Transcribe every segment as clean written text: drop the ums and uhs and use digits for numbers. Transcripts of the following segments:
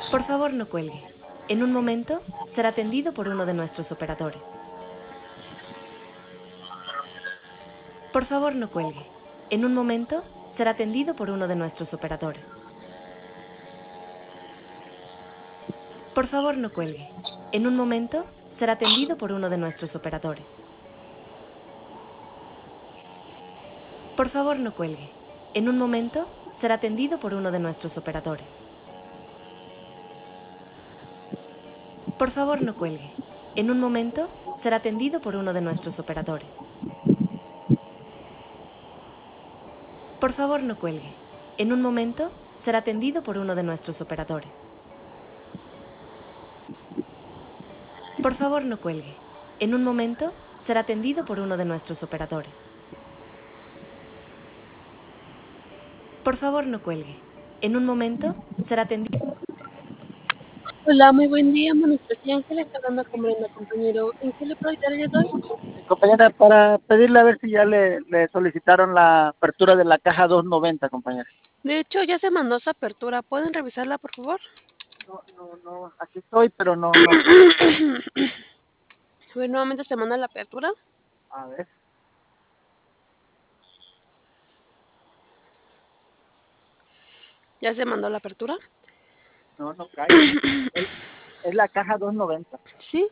Por favor, no cuelgue. En un momento será atendido por uno de nuestros operadores. Por favor, no cuelgue. En un momento será atendido por uno de nuestros operadores. Por favor, no cuelgue. En un momento será atendido por uno de nuestros operadores. Por favor, no cuelgue. En un momento será atendido por uno de nuestros operadores. Por favor, no cuelgue. En un momento será atendido por uno de nuestros operadores. Por favor, no cuelgue. En un momento será atendido por uno de nuestros operadores. Por favor, no cuelgue. En un momento será atendido por uno de nuestros operadores. Por favor, no cuelgue. En un momento será atendido. Hola, muy buen día, Monostasia Ángel, está hablando con Brenda, compañero. ¿En qué le puedo ayudar el día de hoy? Compañera, para pedirle a ver si ya le solicitaron la apertura de la caja 290, compañera. De hecho, ya se mandó esa apertura. ¿Pueden revisarla, por favor? No, aquí estoy, pero no. A ver, nuevamente se manda la apertura. A ver, Ya se mandó la apertura. no cae. Es la caja 290. Sí.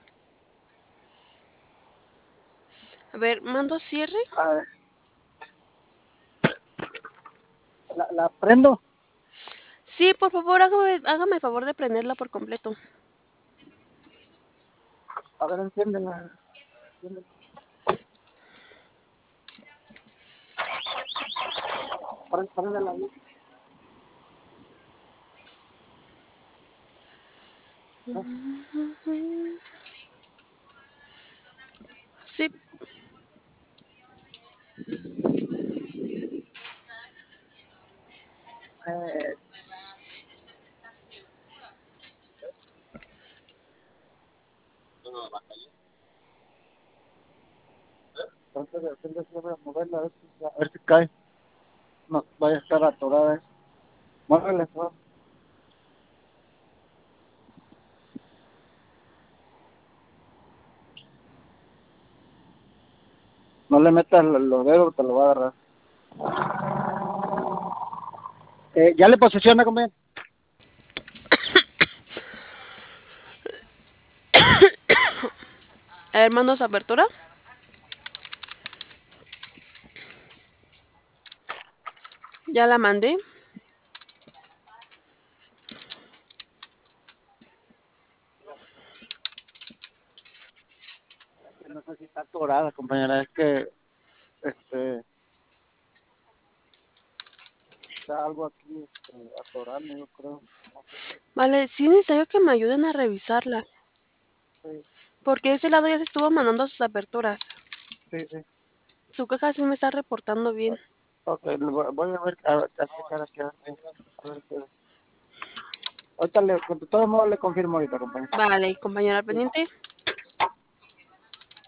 A ver, mando cierre. A ver, ¿la prendo? Sí, por favor, hágame el favor de prenderla por completo. A ver, enciéndela. Préndela ahí. Sí. Eh, Voy a moverla, a ver si cae. No, vaya a estar atorada. Muévele, pues. No le metas los dedos, te lo va a agarrar. ¿Ya le posiciona, compañero? A ver, mando esa apertura. Ya la mandé. No sé si está atorada, compañera. Es que está algo aquí atorando, yo creo. No sé Vale, sí necesito que me ayuden a revisarla. si- Porque ese lado ya se estuvo mandando sus aperturas. sí. Su caja sí me está reportando bien. Ok, voy a ver, a checar aquí. A ver ahorita de todos modos le confirmo ahorita, compañero. Vale, compañera al Sí. pendiente.